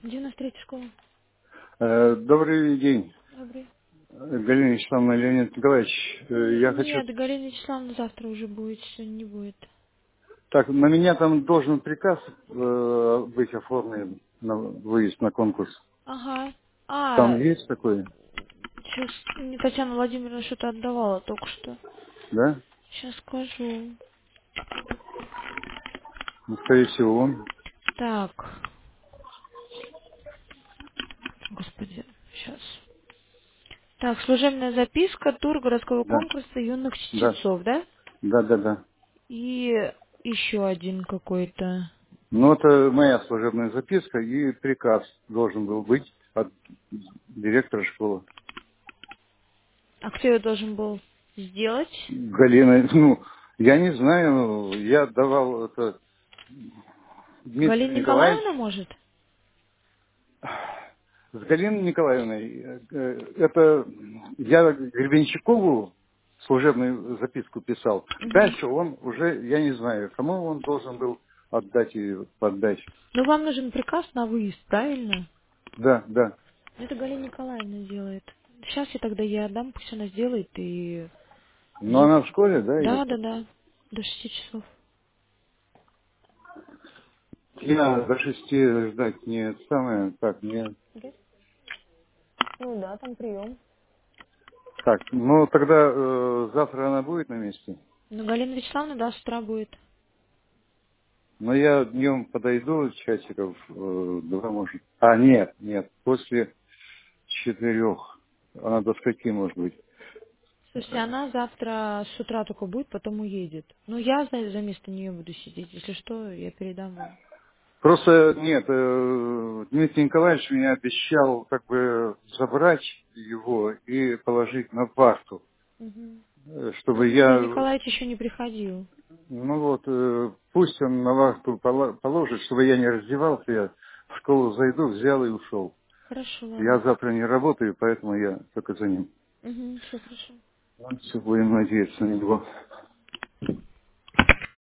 93 школа. Добрый день, Добрый. Галина Вячеславовна, Леонид Николаевич. Я хочу... Нет, Галина Вячеславовна завтра уже будет, сегодня не будет. Так, на меня там должен приказ быть оформлен на выезд на конкурс. Ага. Там есть такой, Сейчас мне Татьяна Владимировна что-то отдавала только что. да? Сейчас скажу. Ну, скорее всего, он. Так, господи, сейчас. Так, служебная записка, тур городского Да, конкурса юных да, чтецов, да? да. И еще один какой-то. Ну, это моя служебная записка, и приказ должен был быть от директора школы. А кто ее должен был сделать? Галина, ну, я не знаю, я давал это Галина Дмитрий Николаевич. Николаевна, может? С Галиной Николаевной, это я Гребенщикову служебную записку писал. Угу. Дальше он уже, я не знаю, кому он должен был отдать ее поддать. Ну, вам нужен приказ на выезд, правильно? Да, да. Это Галина Николаевна делает. Сейчас я тогда ей отдам, пусть она сделает и... Но она в школе, да, или Да, да, как? да. До 6 часов. Я до 6 ждать не самое, так, не... Окей. Ну да, там прием. Так, ну тогда завтра она будет на месте. Ну, Галина Вячеславовна, да, с утра будет. Но я днем подойду, часиков 2, может. А, нет, после 4. Она до скольки может быть? Слушайте, она завтра с утра только будет, потом уедет. Ну, я за место нее буду сидеть. Если что, я передам вам. Просто нет, Дмитрий Николаевич меня обещал как бы забрать его и положить на парту, Мгм. Ну, чтобы Дмитрий я, Николаевич еще не приходил. ну вот, пусть он на вахту положит, чтобы я не раздевался, я в школу зайду, взял и ушел. Хорошо, Я ладно. завтра не работаю, поэтому я только за ним. Угу, все хорошо. Все, будем надеяться на него.